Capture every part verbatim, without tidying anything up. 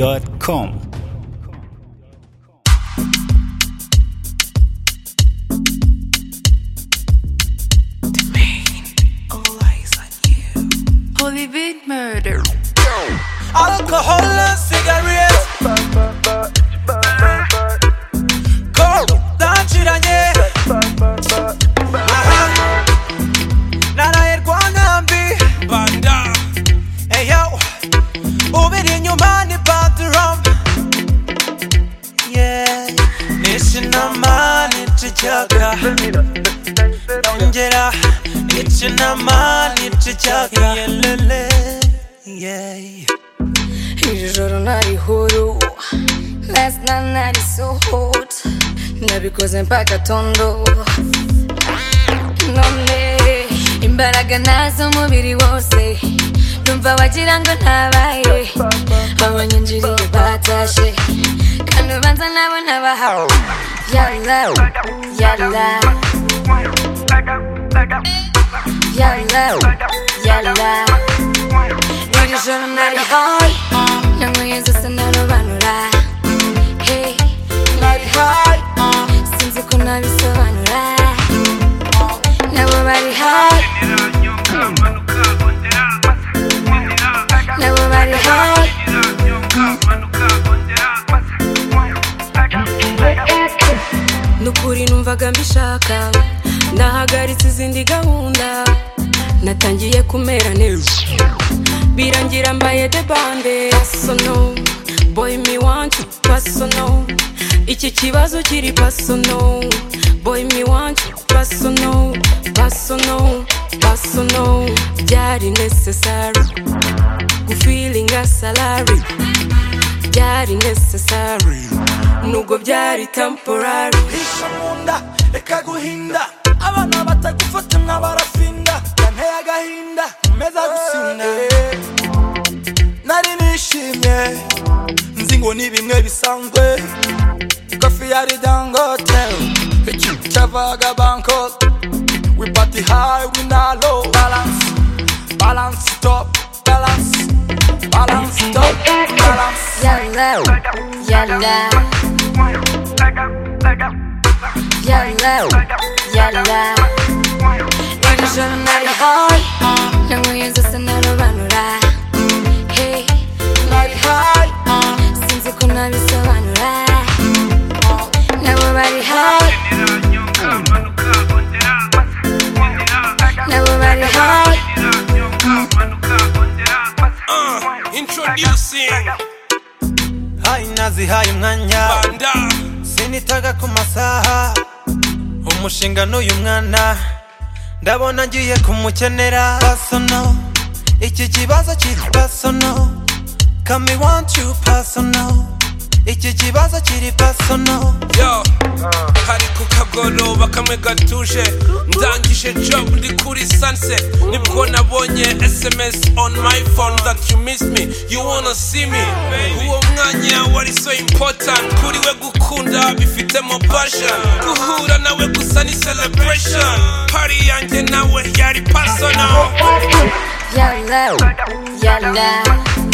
dot com. Holy big murder. Alcohol and cigarettes. Cold, danchiranye. Aha. Nara erwanambi. Banda. Hey yo. Ubiri nyuma ni bathroom. Yeah. Nishinama nichichaka. Ongera. Nishinama nichichaka. Yelele. Yeah. Ijoro nari huru. Last night nari so hot. Nabikoze mpaka tondo. None imbaraga nazo mubiri wose. Numva wagira ngo ntabaye. Abanyinjiriye batashe. Kandi ubanza nabo nabahawe. Yalla, yalla. Yalla, yalla. Ijoro nari high. Nangoye zose narobanura. Hey, nari high. Sinzi ko nabisobanura. Nabo bari high. Nabo bari high. Nukuri numvaga mbishaka. Nahagaritse izindi gahunda. Natangiye kumera neza. Birangira mbaye de bande. Personal, boy me want you personal. Iki kibazo kiri personal. Boy me want you personal. Personal, personal. Byari necessary Gu feeling a salary. Byari necessary Nubwo byari temporary. Hisha munda, eka guhinda. Abana batagufata nk'abarafinda. Yanteye agahinda, meza gusinda. Nari nishimye, nzi ngo ni bimwe bisanzwe. Kofi yari Dangote, cyavaga Bangkok. We party high, we not low. Balance, balance top, balance, balance top, balance. Yalla, yalla. Yalla, yalla. Ijoro nari high. Nangoye zose narobanura. Hey, nari high. Sinzi ko nabisobanura. Nabo bari high. Nabo bari high. Uh, introducing Hai nazi hai umwanya. Banda. Sinitaga ku masaha. Umushinga n'uyu mwana ndabona ngiye kumukenera. Personal, iki kibazo kiri personal. Come want you personal. Iki kibazo kiri personal. Yo, hari ku kagoroba kamwe gatuje. Ndangije job ndi kuri sunset. Nibwo nabonye S M S on my phone that you miss me, you wanna see me. Uwo mwanya wari so important. Kuri we gukunda bifitemo passion. Guhura nawe gusa ni celebration. Party yanjye nawe yari personal. Yalla, yalla.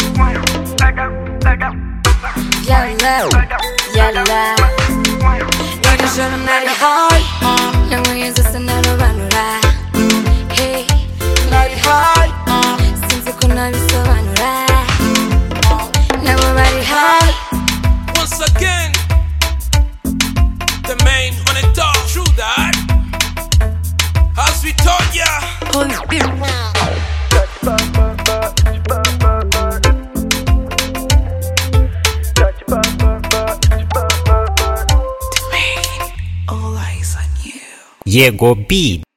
Yalla, yalla. Ijoro nari high. Nangoye zose narobanura. Hey, nari high. Sinzi ko nabisobanura. Nabo bari high. Once again, the main on the top. True that. As we told ya. Holy big. Jego Beat.